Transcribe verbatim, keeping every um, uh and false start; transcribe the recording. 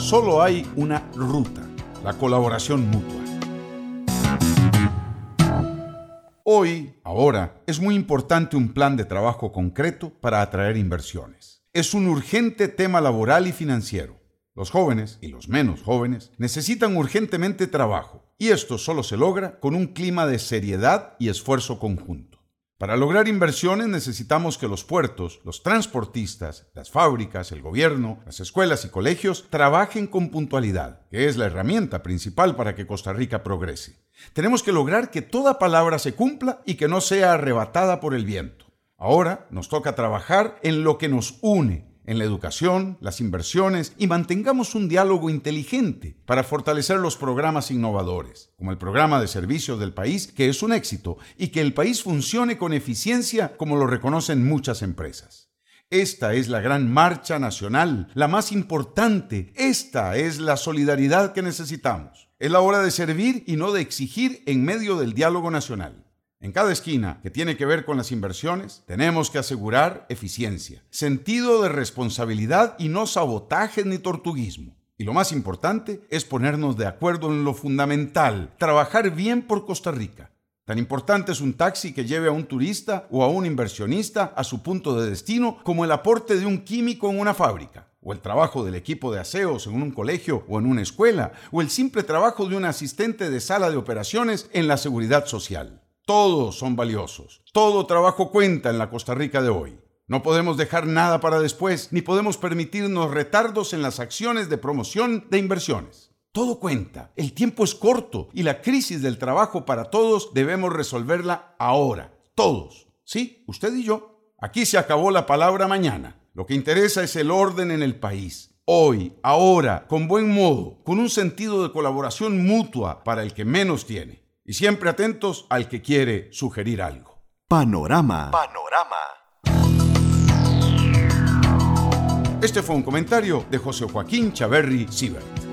solo hay una ruta: la colaboración mutua. Hoy, ahora, es muy importante un plan de trabajo concreto para atraer inversiones. Es un urgente tema laboral y financiero. Los jóvenes, y los menos jóvenes, necesitan urgentemente trabajo, y esto solo se logra con un clima de seriedad y esfuerzo conjunto. Para lograr inversiones necesitamos que los puertos, los transportistas, las fábricas, el gobierno, las escuelas y colegios trabajen con puntualidad, que es la herramienta principal para que Costa Rica progrese. Tenemos que lograr que toda palabra se cumpla y que no sea arrebatada por el viento. Ahora nos toca trabajar en lo que nos une, en la educación, las inversiones, y mantengamos un diálogo inteligente para fortalecer los programas innovadores, como el programa de servicios del país, que es un éxito, y que el país funcione con eficiencia como lo reconocen muchas empresas. Esta es la gran marcha nacional, la más importante. Esta es la solidaridad que necesitamos. Es la hora de servir y no de exigir en medio del diálogo nacional. En cada esquina que tiene que ver con las inversiones, tenemos que asegurar eficiencia, sentido de responsabilidad y no sabotajes ni tortuguismo. Y lo más importante es ponernos de acuerdo en lo fundamental: trabajar bien por Costa Rica. Tan importante es un taxi que lleve a un turista o a un inversionista a su punto de destino como el aporte de un químico en una fábrica, o el trabajo del equipo de aseos en un colegio o en una escuela, o el simple trabajo de un asistente de sala de operaciones en la seguridad social. Todos son valiosos. Todo trabajo cuenta en la Costa Rica de hoy. No podemos dejar nada para después, ni podemos permitirnos retardos en las acciones de promoción de inversiones. Todo cuenta. El tiempo es corto y la crisis del trabajo para todos debemos resolverla ahora. Todos. Sí, usted y yo. Aquí se acabó la palabra mañana. Lo que interesa es el orden en el país. Hoy, ahora, con buen modo, con un sentido de colaboración mutua para el que menos tiene. Y siempre atentos al que quiere sugerir algo. Panorama. Panorama. Este fue un comentario de José Joaquín Chaverri Sibert.